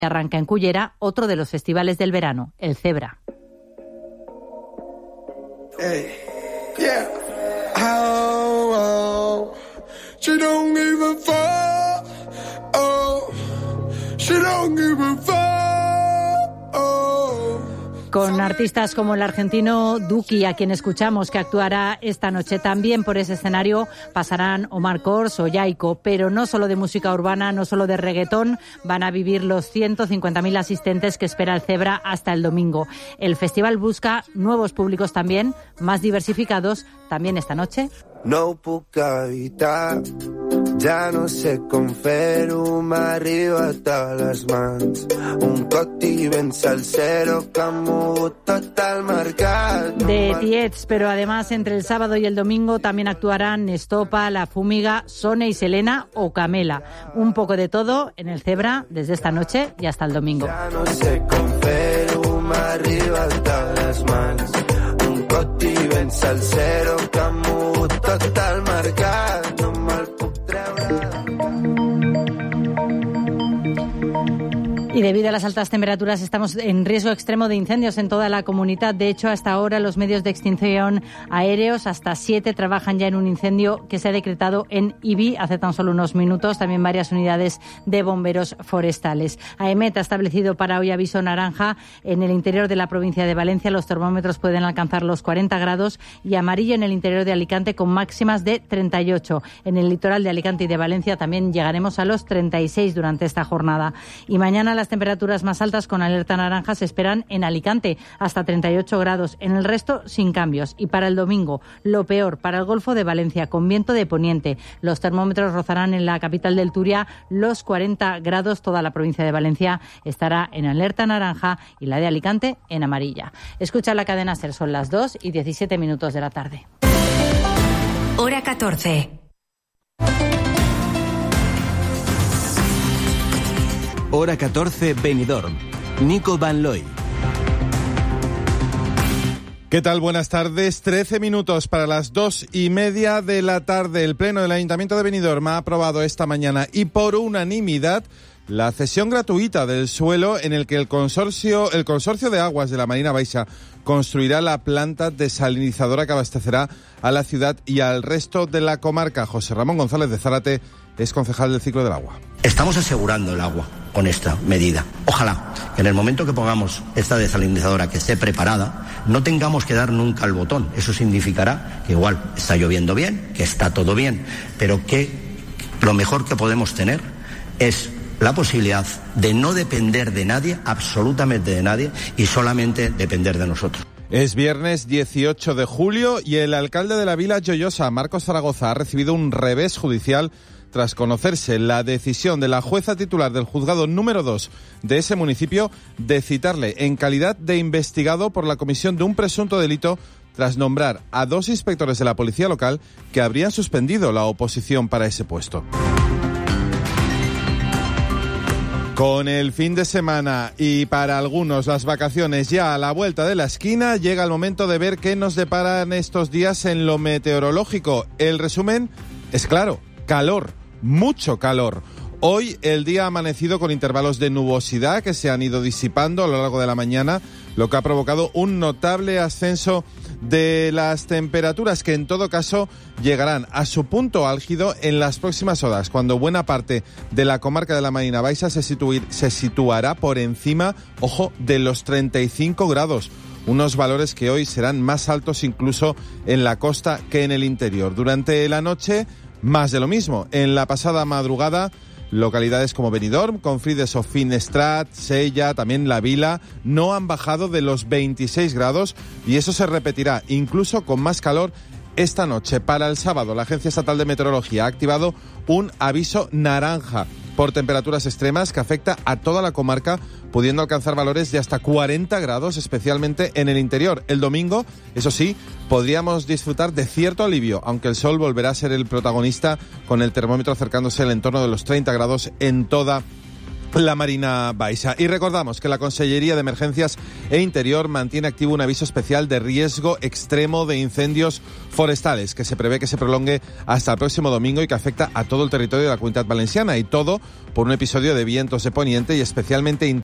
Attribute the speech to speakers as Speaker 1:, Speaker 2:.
Speaker 1: Arranca en Cullera otro de los festivales del verano, el Zebra.
Speaker 2: Hey, yeah. Oh, she don't give a fuck. Oh, she don't give a fuck.
Speaker 1: Con artistas como el argentino Duki, a quien escuchamos, que actuará esta noche. También por ese escenario pasarán Omar Kors o Yaiko, pero no solo de música urbana, no solo de reggaetón, van a vivir los 150.000 asistentes que espera el Zebra hasta el domingo. El festival busca nuevos públicos también, más diversificados, también esta noche.
Speaker 2: No puc evitar, ja no sé com fer-ho, m'ha arribat a les mans. Un coti ben salsero que ha mogut tot el mercat.
Speaker 1: De Tiets, pero además entre el sábado y el domingo también actuarán Estopa, La Fúmiga, Sone y Selena o Camela. Un poco de todo en el Zebra desde esta noche y hasta el domingo.
Speaker 2: Ja no sé com fer-ho, m'ha arribat a les mans. Un coti ben salsero que ha mogut tot el mercat. No me'l puc treure.
Speaker 1: Y debido a las altas temperaturas estamos en riesgo extremo de incendios en toda la comunidad. De hecho, hasta ahora los medios de extinción aéreos, hasta 7, trabajan ya en un incendio que se ha decretado en Ibi hace tan solo unos minutos. También varias unidades de bomberos forestales. AEMET ha establecido para hoy aviso naranja en el interior de la provincia de Valencia. Los termómetros pueden alcanzar los 40 grados y amarillo en el interior de Alicante con máximas de 38. En el litoral de Alicante y de Valencia también llegaremos a los 36 durante esta jornada. Y mañana las temperaturas más altas con alerta naranja se esperan en Alicante, hasta 38 grados. En el resto, sin cambios. Y para el domingo, lo peor, para el Golfo de Valencia, con viento de poniente. Los termómetros rozarán en la capital del Turia los 40 grados. Toda la provincia de Valencia estará en alerta naranja y la de Alicante en amarilla. Escucha la cadena SER, son las 2:17 de la tarde.
Speaker 3: Hora 14.
Speaker 4: Hora 14, Benidorm. Nico Van Looy.
Speaker 5: ¿Qué tal? Buenas tardes. 13 minutos para las 2:30 de la tarde. El Pleno del Ayuntamiento de Benidorm ha aprobado esta mañana y por unanimidad la cesión gratuita del suelo en el que el consorcio de aguas de la Marina Baixa construirá la planta desalinizadora que abastecerá a la ciudad y al resto de la comarca. José Ramón González de Zárate es concejal del ciclo del agua.
Speaker 6: Estamos asegurando el agua con esta medida. Ojalá que en el momento que pongamos esta desalinizadora que esté preparada, no tengamos que dar nunca el botón. Eso significará que igual está lloviendo bien, que está todo bien, pero que lo mejor que podemos tener es la posibilidad de no depender de nadie, absolutamente de nadie, y solamente depender de nosotros.
Speaker 5: Es viernes 18 de julio y el alcalde de la Vila Joyosa, Marcos Zaragoza, ha recibido un revés judicial tras conocerse la decisión de la jueza titular del juzgado número 2 de ese municipio de citarle en calidad de investigado por la comisión de un presunto delito tras nombrar a 2 inspectores de la policía local que habrían suspendido la oposición para ese puesto. Con el fin de semana y para algunos las vacaciones ya a la vuelta de la esquina, llega el momento de ver qué nos deparan estos días en lo meteorológico. El resumen es claro, calor, mucho calor. Hoy el día ha amanecido con intervalos de nubosidad que se han ido disipando a lo largo de la mañana, lo que ha provocado un notable ascenso de las temperaturas que en todo caso llegarán a su punto álgido en las próximas horas, cuando buena parte de la comarca de la Marina Baixa se situará por encima, ojo, de los 35 grados. Unos valores que hoy serán más altos incluso en la costa que en el interior. Durante la noche, más de lo mismo. En la pasada madrugada, localidades como Benidorm, Confrides o Finestrat, Sella, también La Vila, no han bajado de los 26 grados y eso se repetirá incluso con más calor esta noche. Para el sábado, la Agencia Estatal de Meteorología ha activado un aviso naranja por temperaturas extremas que afecta a toda la comarca, pudiendo alcanzar valores de hasta 40 grados, especialmente en el interior. El domingo, eso sí, podríamos disfrutar de cierto alivio, aunque el sol volverá a ser el protagonista, con el termómetro acercándose al entorno de los 30 grados en toda la Marina Baixa. Y recordamos que la Consellería de Emergencias e Interior mantiene activo un aviso especial de riesgo extremo de incendios forestales, que se prevé que se prolongue hasta el próximo domingo y que afecta a todo el territorio de la Comunidad Valenciana, y todo por un episodio de vientos de poniente y especialmente